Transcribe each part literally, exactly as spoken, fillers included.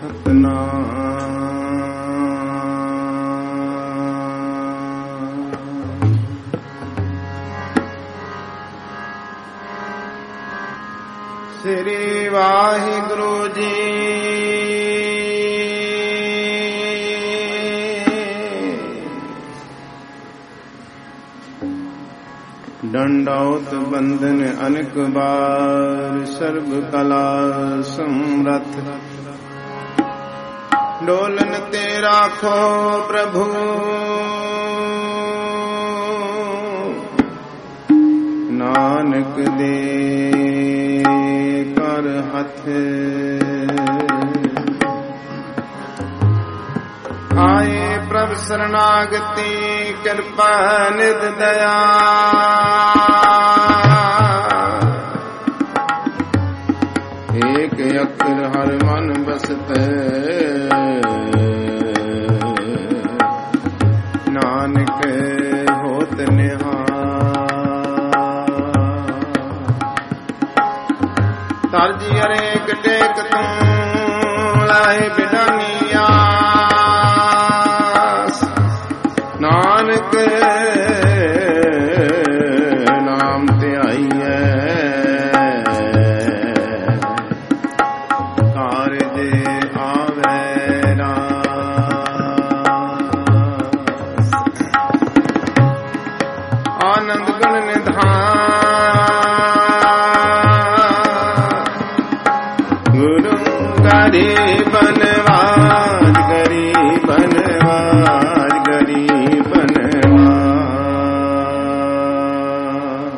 श्री वाहिगुरु जी दंडौत बंदन अनेक बार सर्व कला समरथ डोलन ते राखो प्रभु नानक दे कर हथ आए प्रभु शरणागति कृपा निध दया एक अक्षर हर मन बसते नानक होत तरजी अरेक टेक तू लाए बिडनिया नानक नाम ते आई है कारज आवे आनंद गुण निधान बनवाज गरीब बनवाज गरीब बनवाज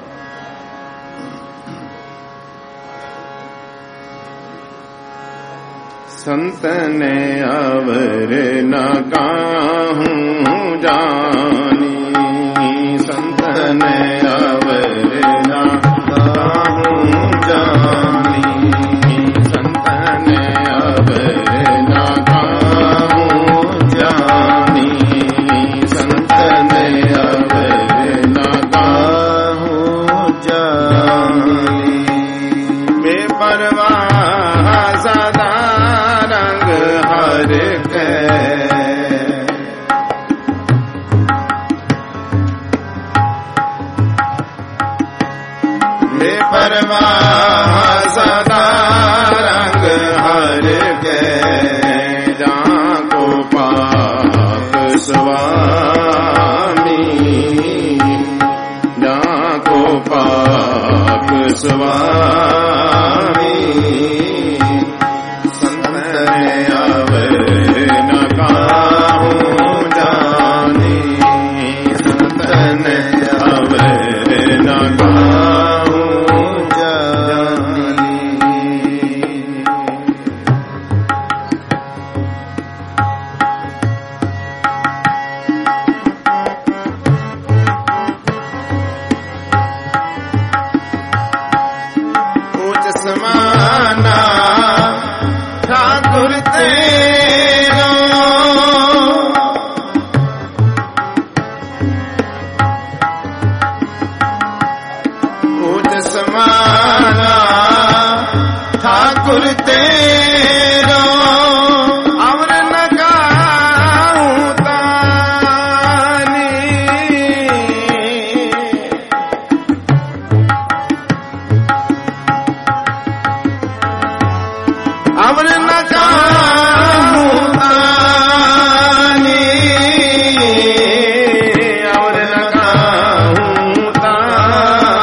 संतन अवर न काहूं जानी संतन अवर न काहूं जानी सदा रंग हर के जाको पाप स्वामी जाको पाप स्वामी संतन अवर न काहूं जानी संतन अवर न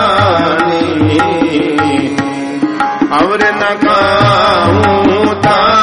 और न गाऊं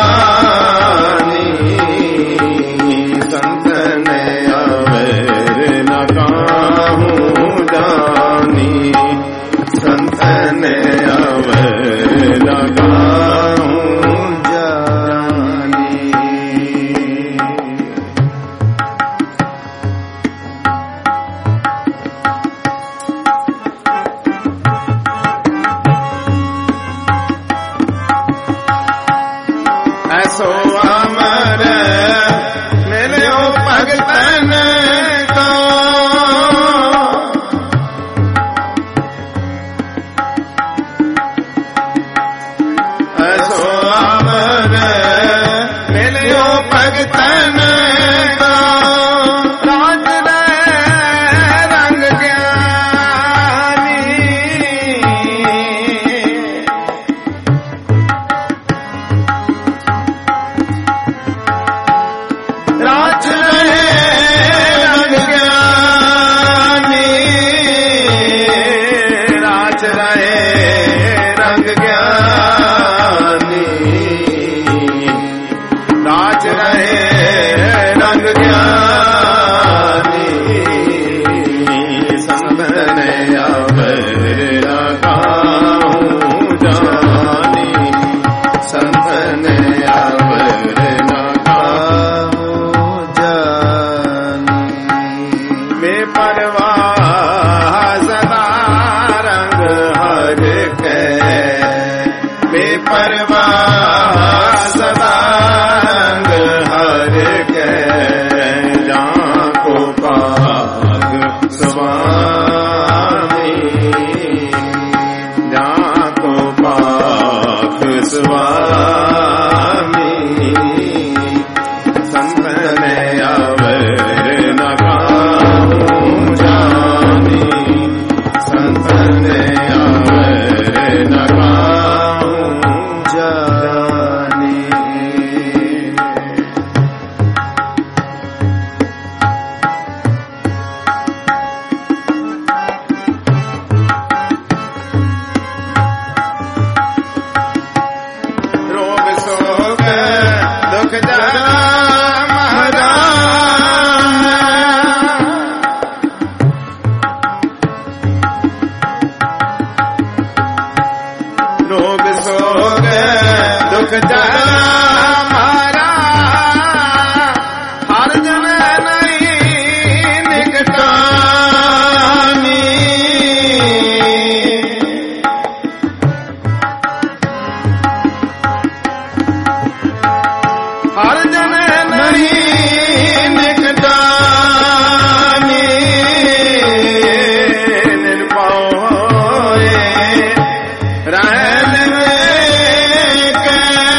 दुख जरा महरा रोग सोग दुख जरा महरा हर जन नहीं निकटानी हर जन नहीं निकटानी निर्भय होए रहन के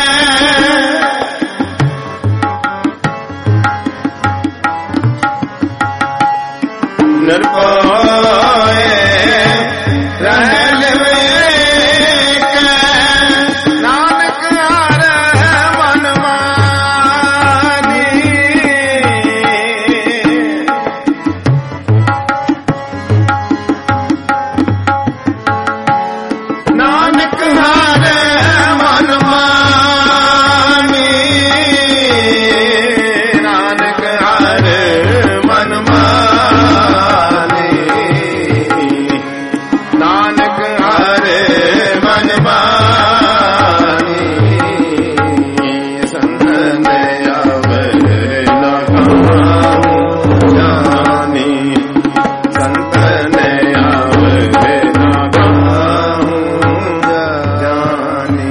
निर्भय रहन के नानक हर मन मानी नानक हर मन मानी नानक हर मन मानी नानक हर मन मानी संतन आवे न कहूँ जानी संतन आवे न कहूँ जानी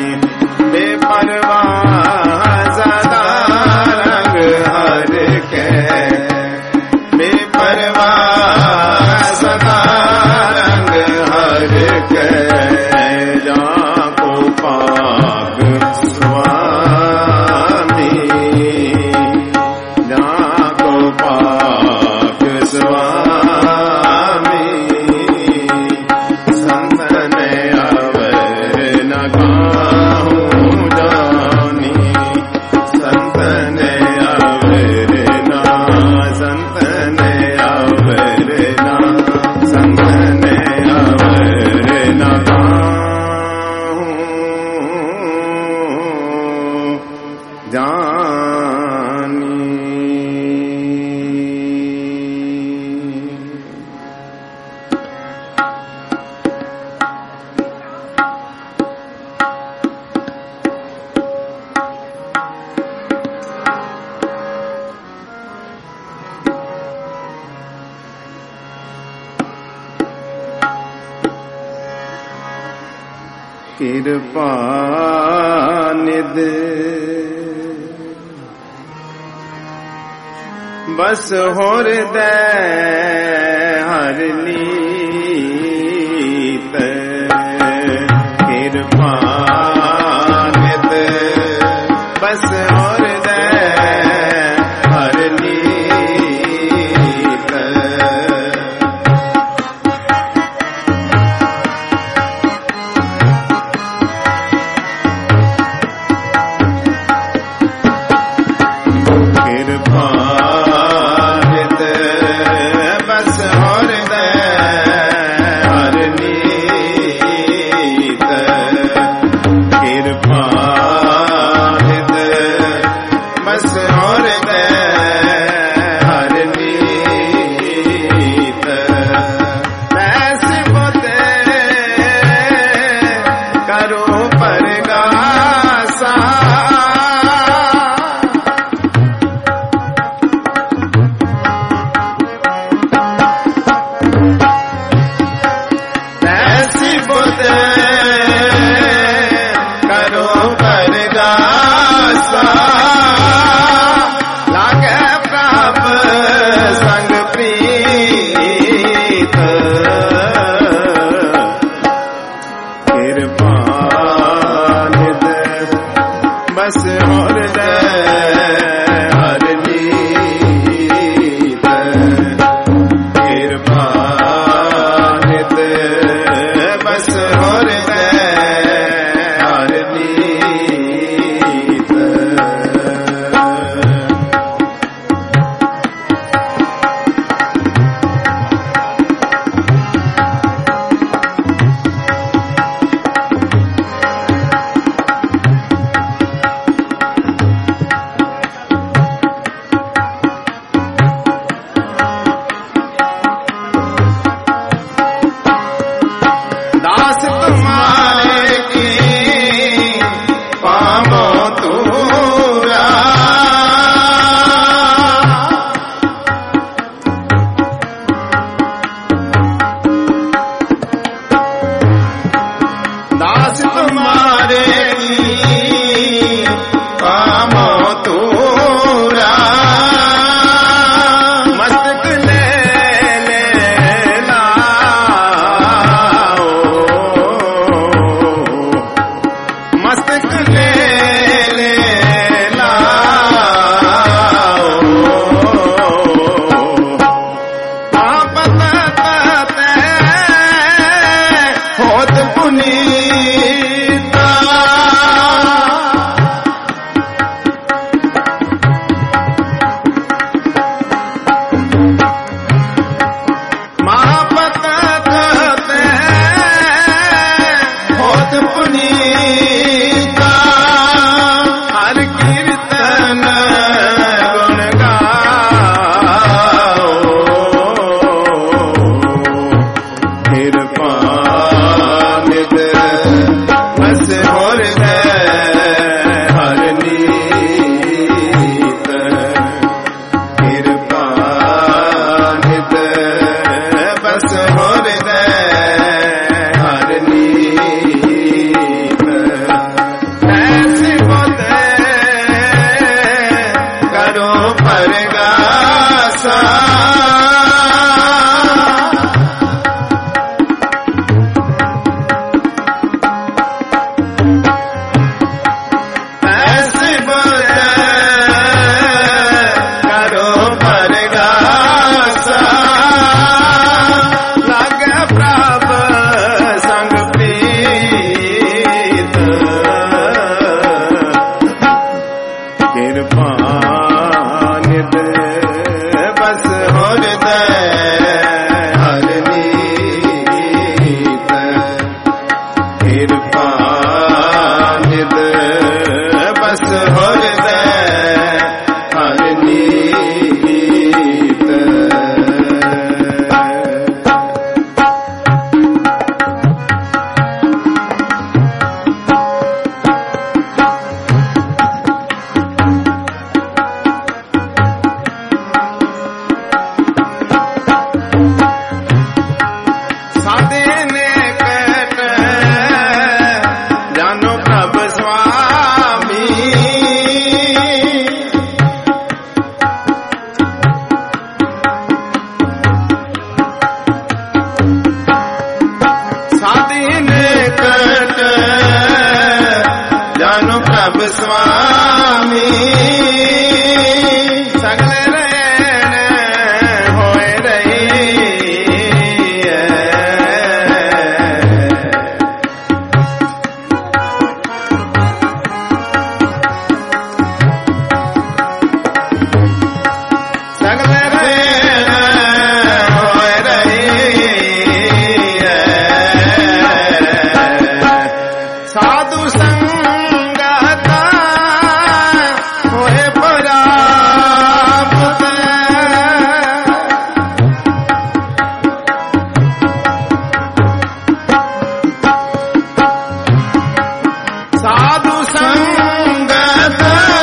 बेपरवाह सदा रंग हर के बेपरवाह सदा रंग हर के जाको पाक स्वामी जाको पाक स्वामी संतन आवे न कहूँ जानी संतन आवे न संतन आवे न संतन आवे न कहूँ जानी कृपा निध बस हृदय हर नीत कृपा निध बस हृदय हर नीत कृपा निध बस हृदय हर नीत कृपा निध बस हृदय हर नीत ऐसे बोते करो परगासा ऐसी बोते करो परगासा लागे प्राप संग प्रीत कृपा निध बस हृदय हर नीत कृपा निध बस हृदय हर नीत ਸੁਆਮੀ ਸਗਲ ਰਹਿਣ ਹੋਏ ਰਹੀ ਹੈ ਸਗਲ ਰਹਿਣ ਹੋਏ ਰਹੀ ਹੈ ਸਾਧੂ ਸੰਗਤ ਹੋਏ ਪ੍ਰਾਪਤ ਸਾਧੂ ਸੰਗਤ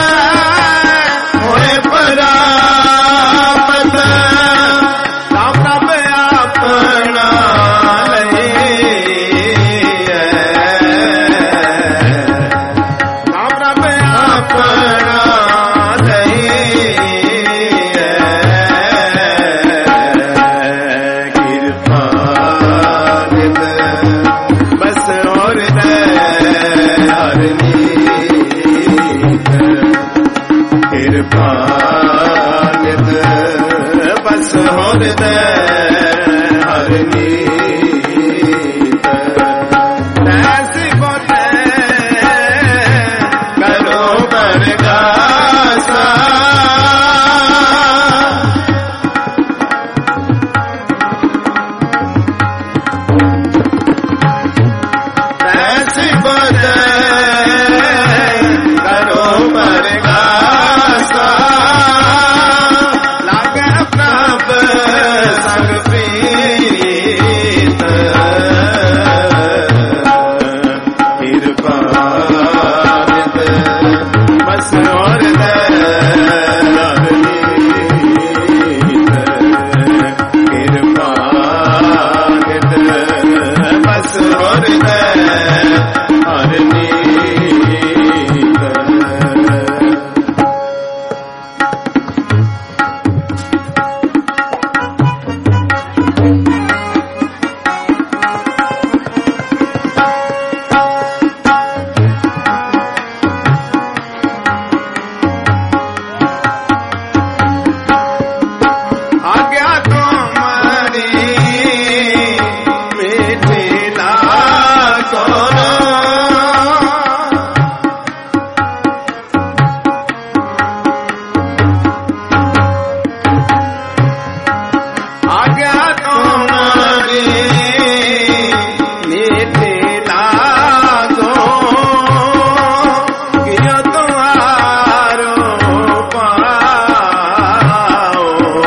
ਹੋਏ ਪ੍ਰਾਪਤ ਰਾਮ ਰੱਬ ਆਪਣਾ ਲਈ ਹੈ ਰਾਮ ਰੱਬ ਆਪਣਾ ਲਈ ਹੈ ਕਿਰਪਾ ਨਿਤ ਬਸ ਹੋਰ ਦੇ ਹਰਨੀਤ ਕਿਰਪਾ ਨਿਤ ਬਸ ਹੋਰ ਦੇ ਹਰਨੀਤ ਐਸੀ ਬੋਲੇ ਕਰੋ ਬਰਗਾਸਾ ਐਸੀ ਬੋਲੇ ਕਰੋ ਬਰਗਾਸਾ ਲਾਗੇ ਪ੍ਰਭ ਸੰਗ ਪ੍ਰੀਤ ਕਿਰਪਾ ਨਿਤ ਬਸ ਹੋਰ ਦੇ ਹਰਨੀਤ ਕਿਰਪਾ ਨਿਤ ਬਸ ਹੋਰ ਦੇ ਹਰਨੀਤ ਆਗਿਆ ਤੁਮਰੀ ਮੇਠੀ ਲਾਗੋ ਆਗਿਆ ਤੁਮਰੀ ਮੇਠੀ ਲਾਗੋ ਕਿਉ ਤੁਮਾਰੋ ਪਾਓ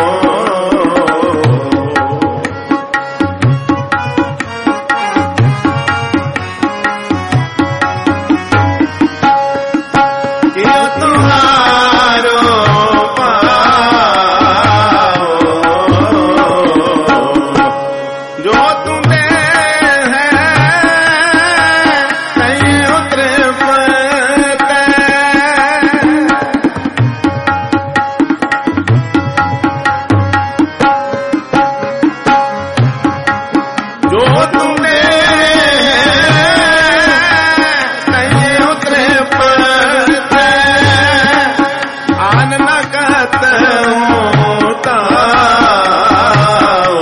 ਕਿਉ ਤੁਮਾਰੋ ਪਾਓ ਜੋ ਤੁਮੇ ਹੈ ਨਹੀਂ ਉਤਰੇ ਪਤੇ ਜੋ ਤੁਮੇ ਨਹੀਂ ਉਤਰੇ ਪਤੇ ਆਨ ਨ ਕਹਤ ਹੂੰ ਤਾਓ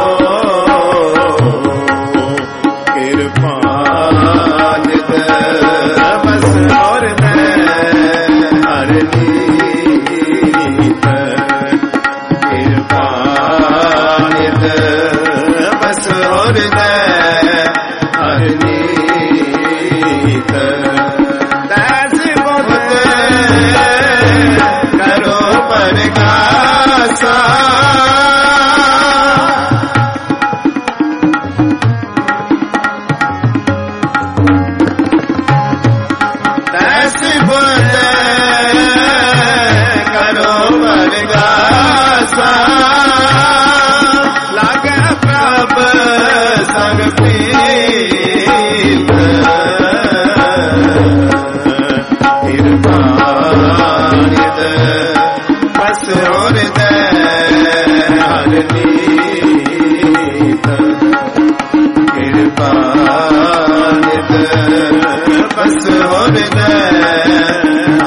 ਕਿਰਪਾ ਨਿਤ ਬਸ ਹੋਰ ਦੇ ਹਰਨੀਤ ਕਿਰਪਾ ਨਿਤ ਬਸ ਹੋਰ ਦੇ ਹਰਨੀਤ ਤੈਸ ਬੋਲੇ ਕਰੋ ਬਰਗਾਸਾ ਤੈਸ ਬੋਲੇ ਕਰੋ ਬਰਗਾਸਾ ਲਾਗੇ ਪ੍ਰਭ ਸੰਗ ਪ੍ਰੀਤ ਕਿਰਪਾ ਨਿਤ ਬਸ ਹੋਰ ਦੇ ਹਰਨੀਤ ਕਿਰਪਾ ਨਿਤ ਬਸ ਹੋਰ ਦੇ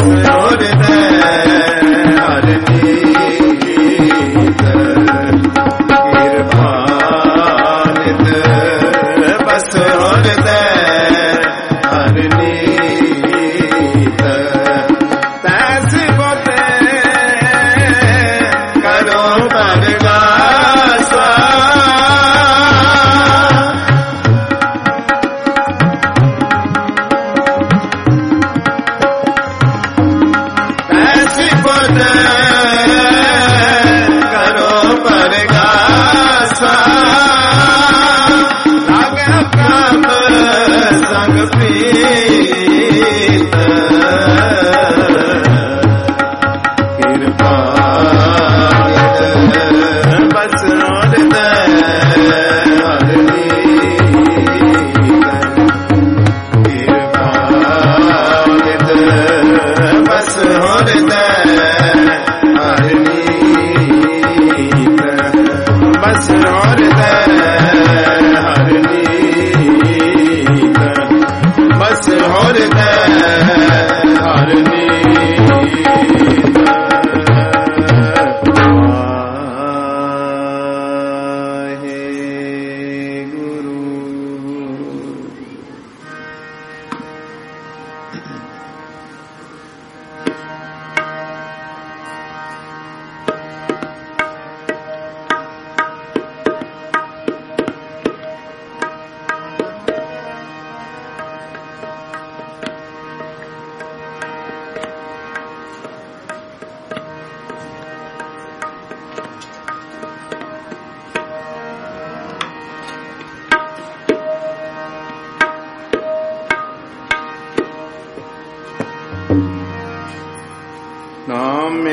नाम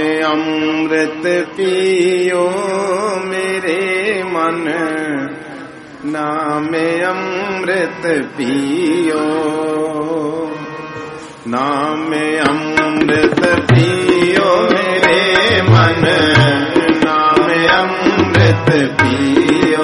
अमृत पियो मेरे मन, नाम अमृत पियो, नाम अमृत पियो मेरे मन, नाम अमृत पियो।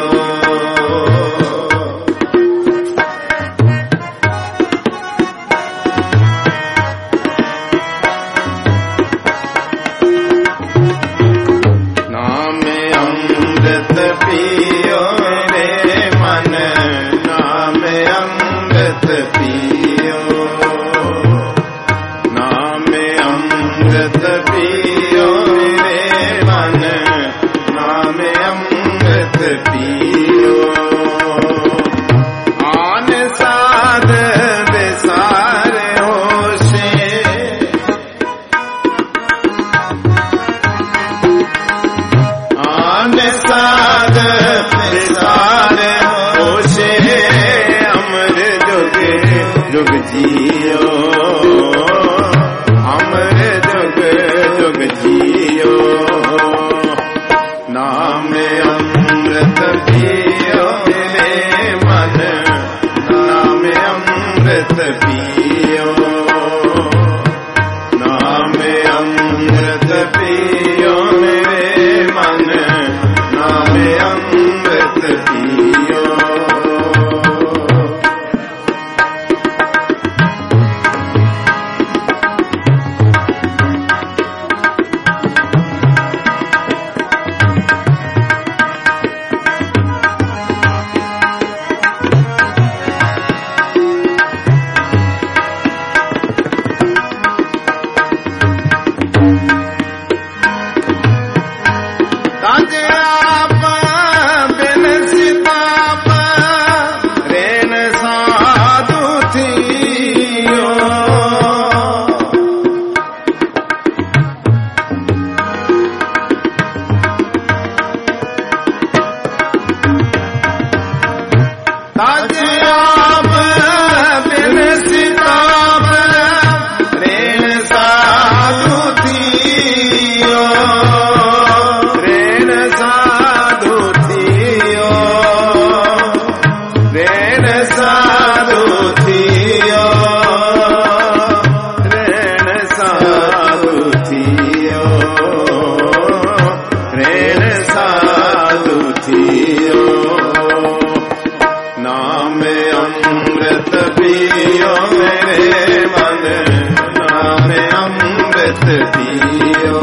अमृत पियो,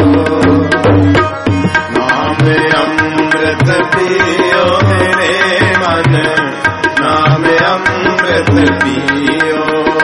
नाम अमृत पियो मेरे मन, नाम अमृत पियो।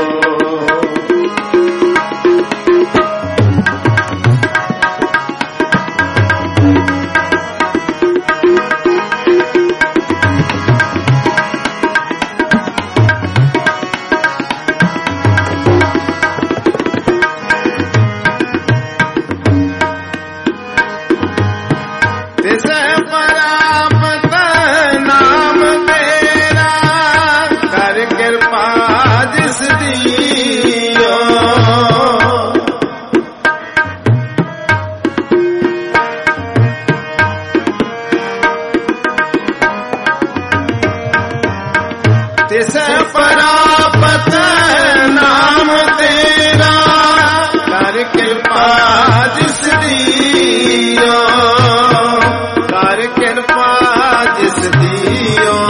तिस परापत नाम तेरा, कर कृपा जिस दियो, कर कृपा जिस दियो,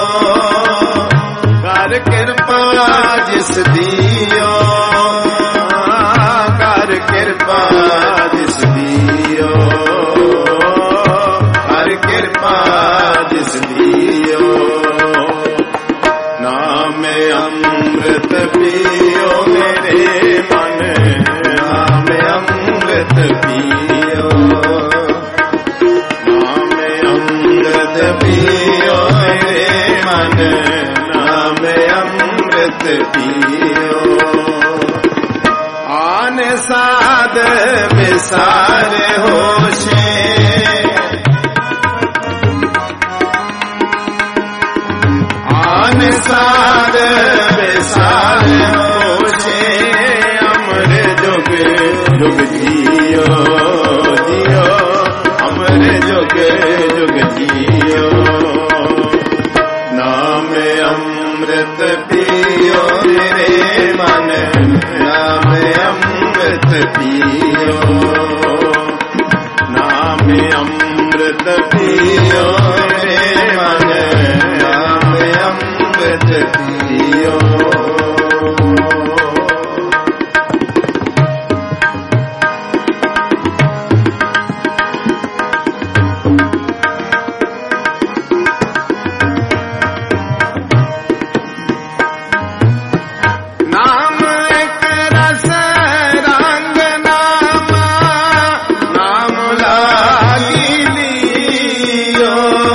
कर कृपा जिस दियो, कर कृपा जिस दियो, कर कृपा जिस दियो। नाम अमृत पियो मेरे मन, नाम अमृत पियो, नाम अमृत पियो मेरे मन, नाम अमृत पियो। आन साध विसार होशे, साध विसार होशे, अमर जुग जुग जियो जियो, अमर जुग जुग जियो। नाम अमृत पियो मेरे मन, नाम अमृत पियो, नाम अमृत पियो मेरे मन, नाम अमृत पियो। नाम एक रस रंग नामा, नाम लागी लियो,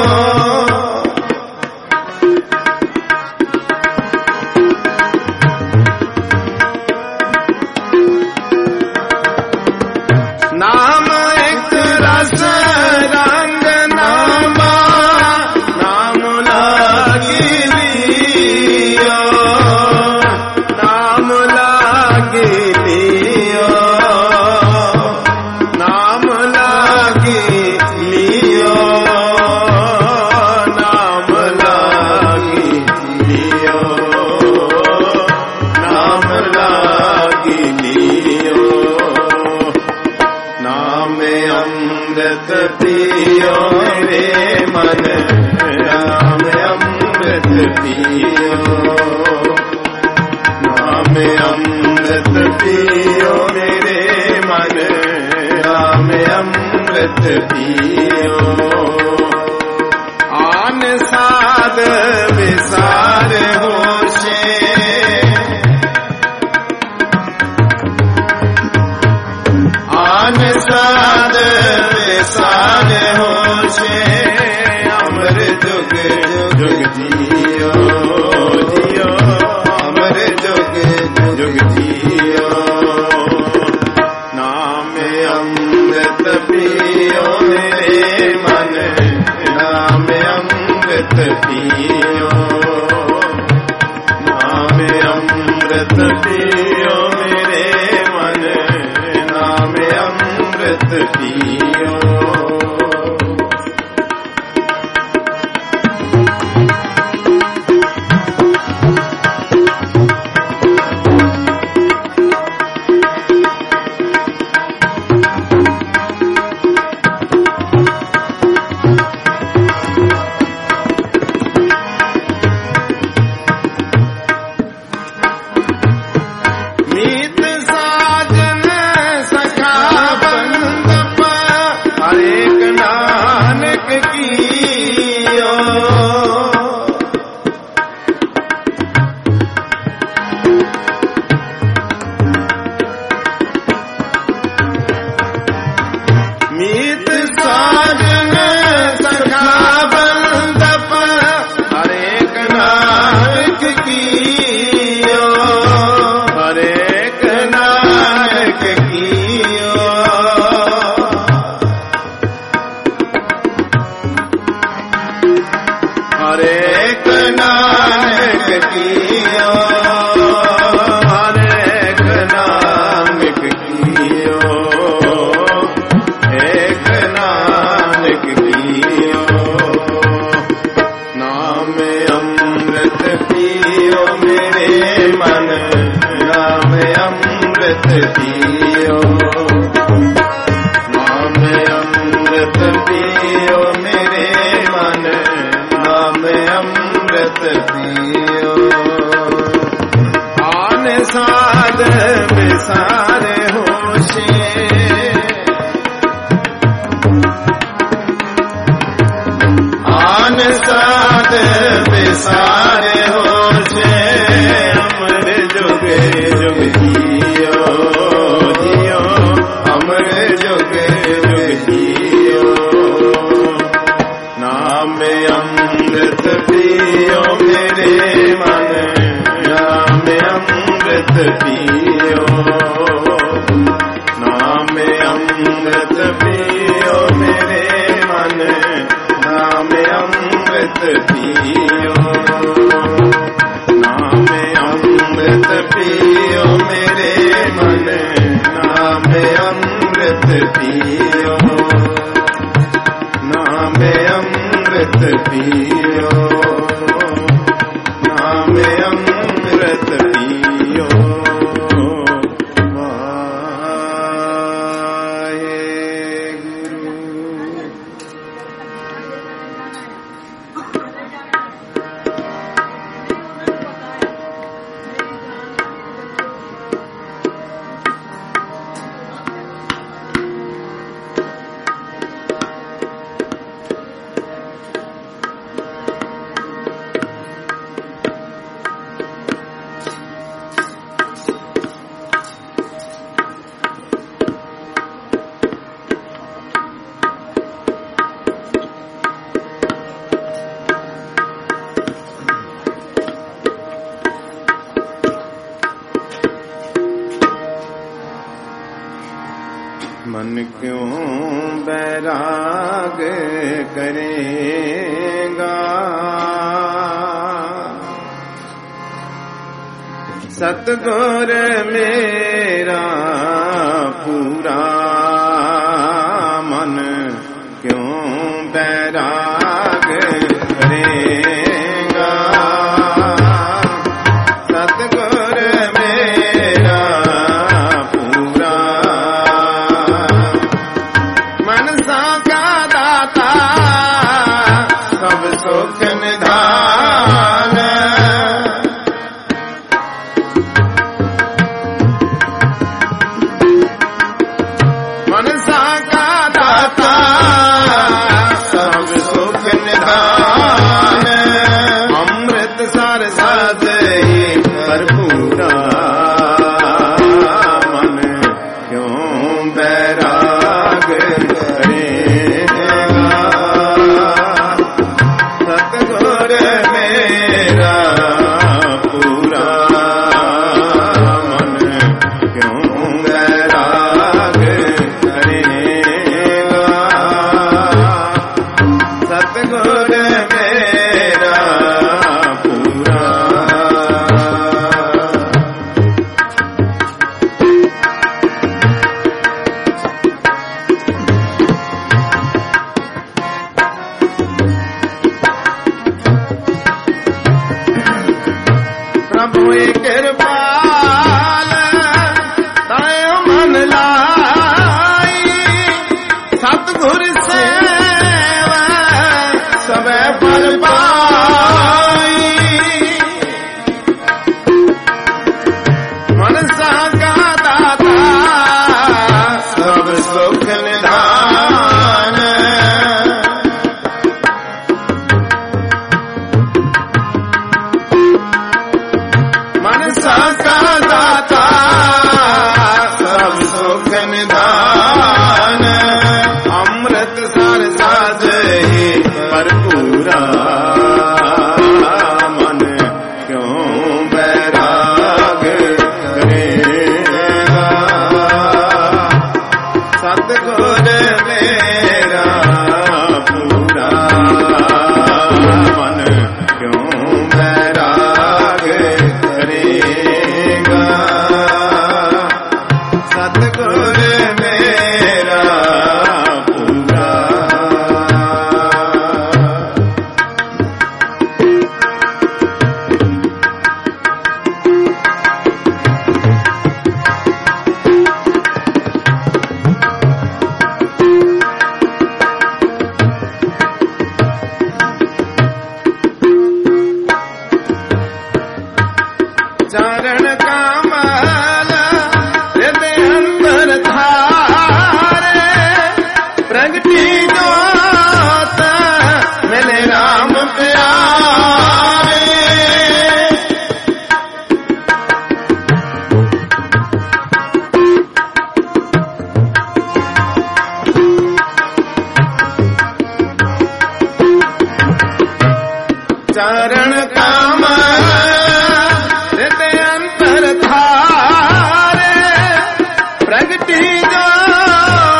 नाम एक रस रंग नामा, नाम लागी लियो, नाम लागी लियो, नाम लागी लियो, नाम लागी लियो, नाम लागी लियो। नाम अमृत पियो मेरे मन, नाम अमृत पियो, नाम अमृत पियो मेरे मन, नाम अमृत पियो। आन साध विसार होशे, आन साध विसार होशे, अमर जुग जुग जियो जियो, अमर जुग जुग जियो। नाम अमृत पियो मेरे मन, नाम अमृत पियो, नाम अमृत पियो मेरे मन, नाम अमृत पियो। मीत साजन सखा अमृत पियो मेरे मन नाम अमृत पियो नाम अमृत पियो मेरे मन नाम अमृत पियो नाम अमृत पियो नाम अमृत पियो मन क्यों बैराग करेगा सतगुर मेरा पूरा मन क्यों बैराग करेगा सतगुर मेरा पूरा मनसा का दाता सब सुख निधान मनसा का दाता सब सुख निधान अमृत सार साध भरपूरा मन क्यों बैराग सतगुर मेरा पूरा मन क्यों बैराग करेगा सतगुर मेरा पूरा प्रभु कृपाल ताय मन लाई सतगुर सेवा सबे पर पाई मनसा का दाता सब सुख निधान मनसा का दाता सब सुख निधान अमृत सार साध भरपूरा मन क्यों बैराग करेगा सतगुर मेरा पूरा मन क्यों बैराग करेगा सतगुर मेरा पूरा चरण कमल हृदय अंतर धारे प्रगति जोत मिले राम प्यारे चरण कमल हृदय अंतर धारे प्रगति जोत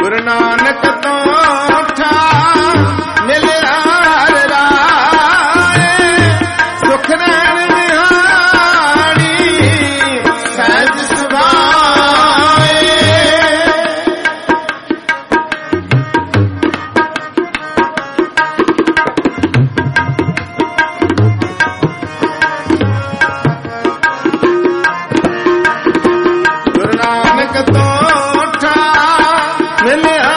ਗੁਰੂ ਨਾਨਕ ਤੋਂ ਉਠਾ ਮਿਲਿਆ ਰਾਏ ਸੁਖ ਨੈਣ ਨਿਹਾਰੀ ਸਹਿਜ ਸੁਭਾਏ ਗੁਰੂ ਨਾਨਕ ਤੋਂ ਉਠਾ ਮਿਲਿਆ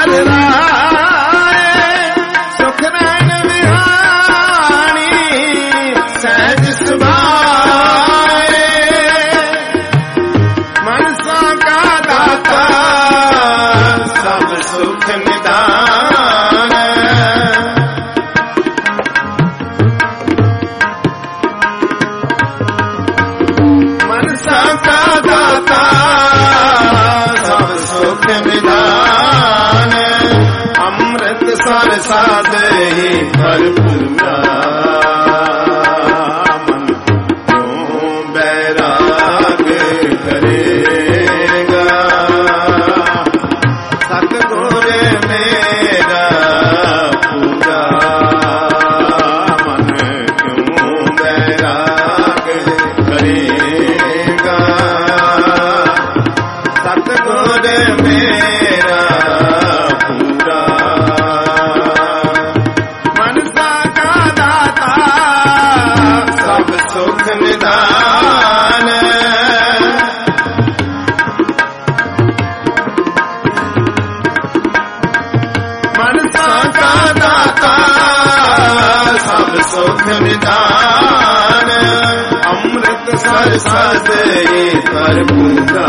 ਰਾਏ ਸੁਖ ਨੈਣ ਨਿਹਾਰੀ ਸਹਿਜ ਸੁਭਾਏ ਮਨਸਾ ਕਾ ਦਾਤਾ ਸਭ ਸੁਖ ਨਿਦਾਨ ਮਨਸਾ ਕਾ ਦਾਤਾ ਸਭ ਸੁਖ ਨਿਦਾਨ ਅੰਮ੍ਰਿਤ ਸਰ ਸਾਧੇ ਭਰਪੂਰਾ ਮਨ ਕਿਉਂ ਬੈਰਾਗ ਕਰੇਗਾ ਸਤਿਗੁਰ ਮੇਰਾ ਪੂਜਾ ਮਨ ਕਿਉਂ ਬੈਰਾਗ ਕਰੇਗਾ ਸਤਿਗੁਰ ਮੇਰਾ ਪੂਰਾ ਮਨਸਾ ਕਾ ਦਾਤਾ ਸਭ ਸੁਖ ਨਿਦਾਨ ਮਨਸਾ ਕਾ ਦਾਤਾ ਸਭ ਸੁਖ ਨਿਦਾਨ ਅੰਮ੍ਰਿਤ ਸਰ ਸਾਧੇ ਭਰਪੂਰਾ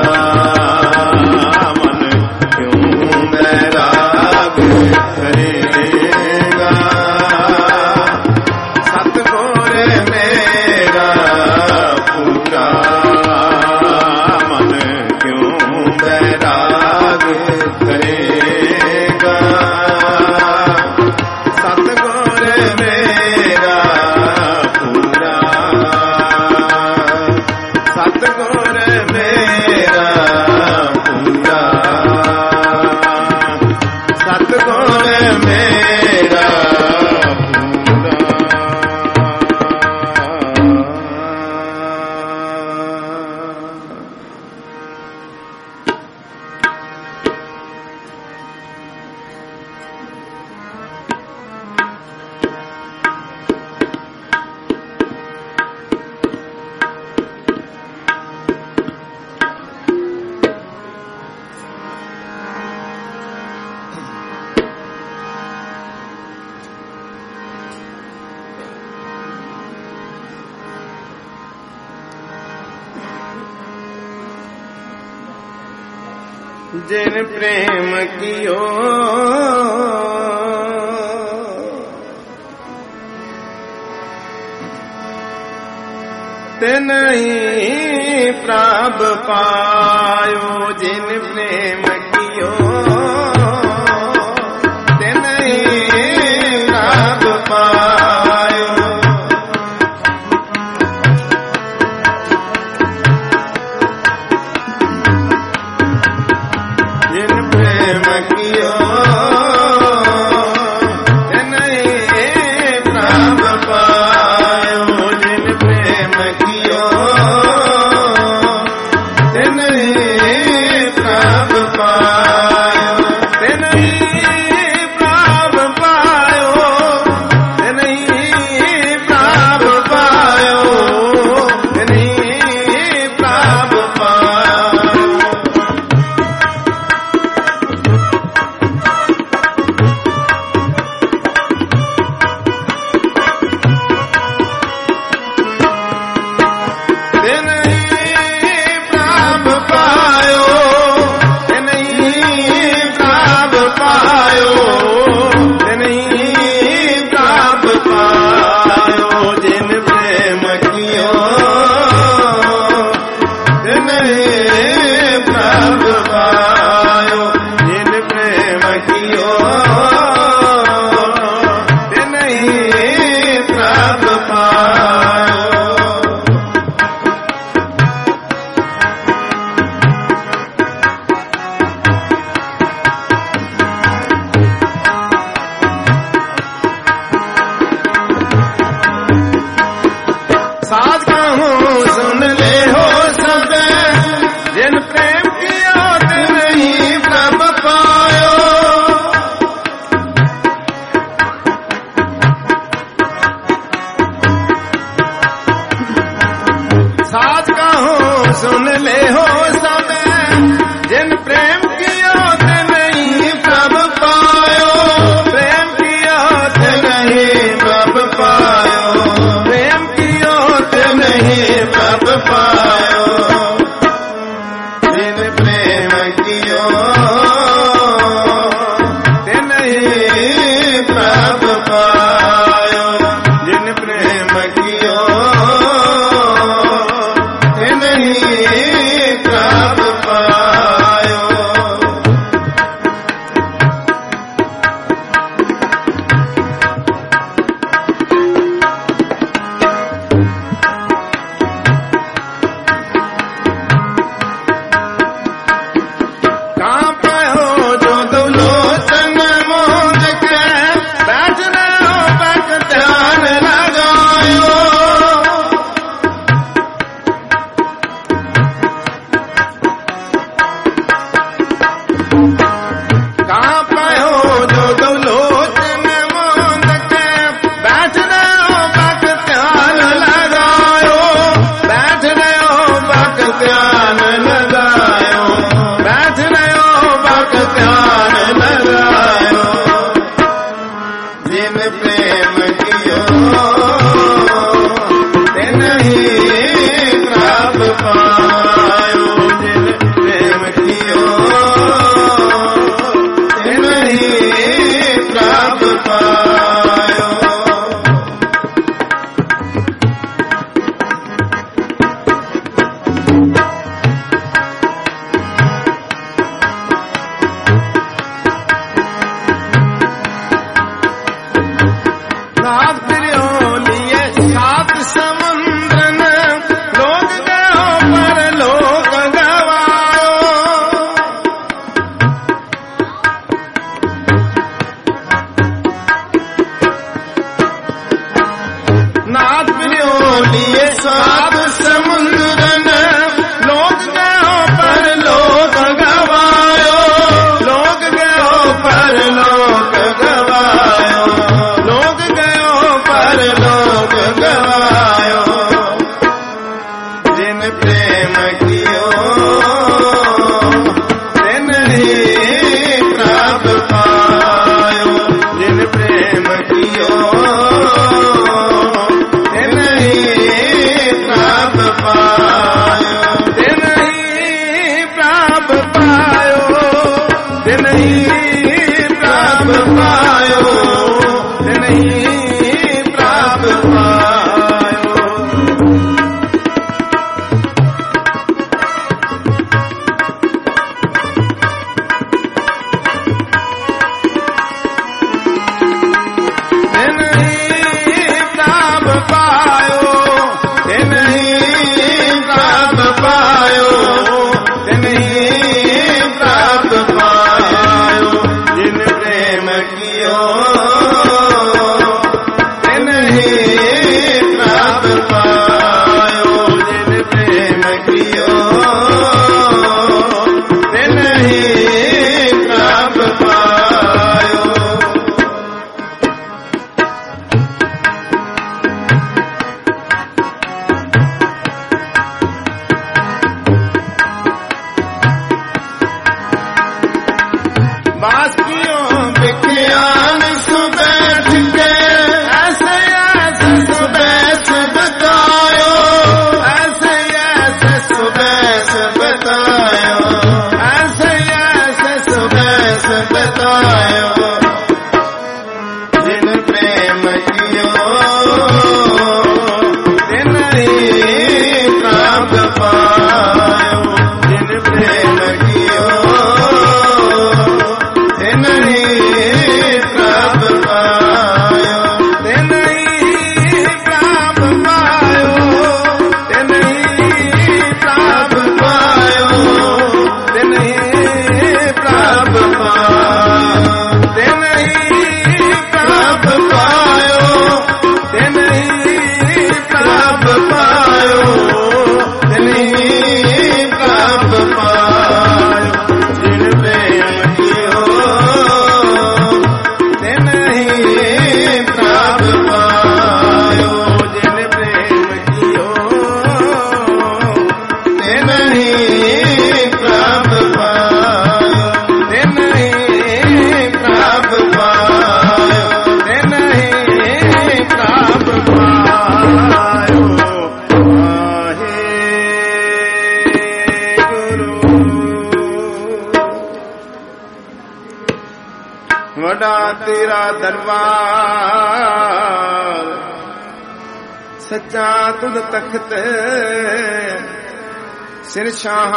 ਮਨ ਕਿਉਂ ਬੈਰਾਗ ਕਰੇਗਾ ਸਤਿਗੁਰ ਮੇਰਾ ਪੂਰਾ ਮਨ ਕਿਉਂ ਬੈਰਾਗ ਕਰੇਗਾ ਸਤਿਗੁਰ ਮੇਰਾ ਪੂਰਾ ਸਤਿਗੁਰ ਮੇਰਾ ਪੂਰਾ ਸਤਿਗੁਰ ਮੇਰਾ जिन प्रेम कियो तिन ही प्रभ पायो जिन प्रेम कियो तिन ही प्रभ पायो जिन प्रेम कियो तिन ही प्रभ पायो जिन प्रेम कियो तिन ही प्रभ पायो कहाँ पायो जो लोचन मोंद के बैठ रहो बक ध्यान लगायो बैठ रहो बक ध्यान लगायो बैठ रहो बक ध्यान लगायो जिन प्रेम कियो तिन ही प्राप्त पायो जिन प्रेम कियो तिन ही प्राप्त पायो सात लिए सात समुद्रन लोग गयो पर लोग गवायो नाथ लिए सात समुद्रन लोग गयो पर लोग गवायो लोग गयो पर लोग गवायो लोग गयो पर लोग गवायो जिन प्रेम कियो तिन ही प्राप्त पायो जिन प्रेम कियो तिन ही प्राप्त पायो तिन ही प्राप्त पायो तिन ही प्राप्त पायो तिन ही प्राप्त पायो तिन ही प्राप्त पायो तिन ही प्राप्त पायो तिन ही प्राप्त पायो जिन प्रेम कियो तिन ही प्राप्त पायो जिन प्रेम कियो तिन ही प्राप्त पायो बास्कियों विज्ञान सुबैठ के ऐसे ऐसे सुबैठ बतायो ऐसे ऐसे सुबैठ बतायो ऐसे ऐसे सुबैठ बतायो जिन प्रेम कियो तिन ही प्राप्त पायो जिन प्रेम कियो तिन ही प्राप्त पायो तिन ही प्राप्त पायो तिन ही प्राप्त पायो तिन ही प्राप्त पायो तिन ही प्राप्त पायो तिन ही प्राप्त पायो तिन ही प्राप्त पायो जिन प्रेम कियो तिन ही प्राप्त पायो जिन प्रेम कियो तिन ही प्राप्त पायो तिन ही प्राप्त पायो तिन ही प्राप्त पायो हे गुरु वडा तेरा दरबार सच्चा तुद तख्त सिर शाह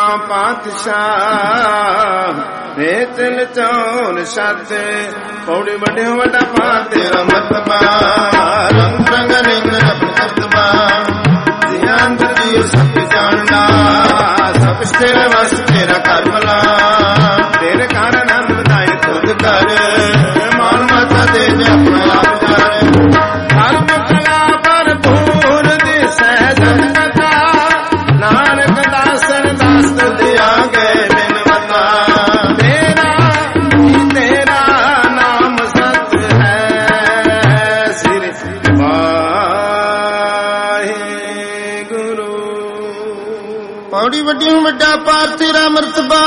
पातशाह वे तिल चौन सत पौड़ी बड़े वडा पा तेरा मतबा रंग रंग रिंग रतबा जियान दियो सब जानना सब तेरे वस तेरा करमला तेरे कारण आनंद बताए खुद कर मान माता दे अपना आप जाने धर्म कला भरपूर दिसै जगता नानक दासन दास दिया गए बिन बता तेरा ਵੱਡਾ ਪਾਰ ਤੇਰਾ ਮਰਤਬਾ,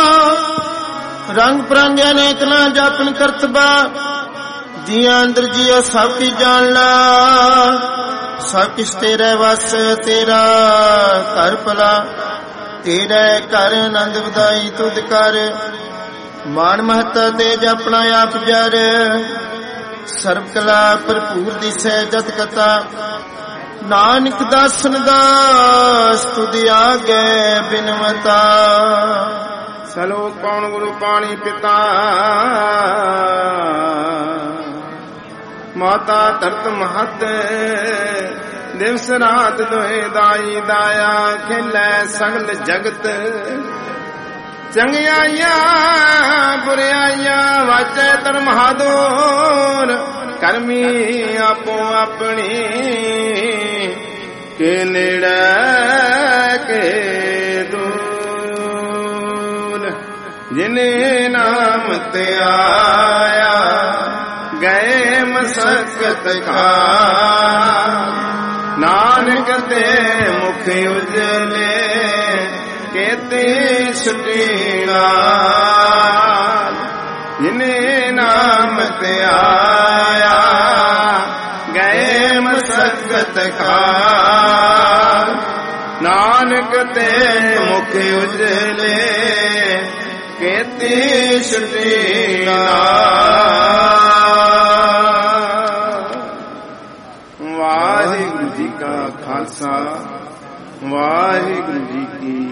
ਰੰਗ ਪਰਾਂਗਿਆ ਨੇ ਕਲਾ ਜਾਪਨ ਕਰਤਬਾ। ਜੀਆਂ ਅੰਦਰ ਜੀਓ ਸਭ ਕੀ ਜਾਣ ਲਾ, ਸਭ ਕਿਸ ਤੇਰੇ ਵਸ, ਤੇਰਾ ਘਰ ਭਲਾ, ਤੇਰੇ ਘਰ ਆਨੰਦ ਵਧਾਈ ਤੁਧ ਕਰ। ਮਾਨ ਮਹੱਤਾ ਤੇਜ ਆਪਣਾ ਆਪ ਜਰ, ਸਰਬ ਕਲਾ ਭਰਪੂਰ ਦਿਸੈ ਜਤ ਕਤਾ। ਨਾਨਕ ਦਾਸਨ ਦਾਸ ਤੁਧ ਆਗੇ ਬਿਨਵਤਾ। ਸਲੋਕ ਪੌਣ ਗੁਰੂ ਪਾਣੀ ਪਿਤਾ, ਮਾਤਾ ਧਰਤ ਮਹਤ। ਦਿਵਸ ਰਾਤ ਦੋਏ ਦਾਈ ਦਾਇਆ, ਖੇਲੇ ਸਗਲ ਜਗਤ। ਚੰਗਿਆਈਆਂ ਬੁਰਿਆਈਆਂ ਵਾਚੈ ਧਰਮ ਹਾਦੂਰ। ਕਰਮੀ ਆਪੋ ਆਪਣੀ, ਕੇ ਨੇੜੇ ਕੇ ਦੂਰ। ਜਿਨੇ ਨਾਮ ਤੇ ਆਇਆ, ਗਏ ਮਸਕਤ ਕਾ। ਨਾਨਕ ਤੇ ਮੁਖ ਉਜਲੇ, ਕੇਤੇ ਛੁਟੀਣਾ। ਜਿਨੇ ਨਾਮ ਤੇ ਆਇਆ, ਗਏ ਮਸਕਤ ਕਾ। ਨਾਨਕ ਤੇ ਮੁਖ ਉਜਲੇ, ਕੇਤੇ ਛੁਟੀਣਾ। ਵਾਹਿਗੁਰੂ ਜੀ ਕਾ ਖਾਲਸਾ, ਵਾਹਿਗੁਰੂ ਜੀ ਕੀ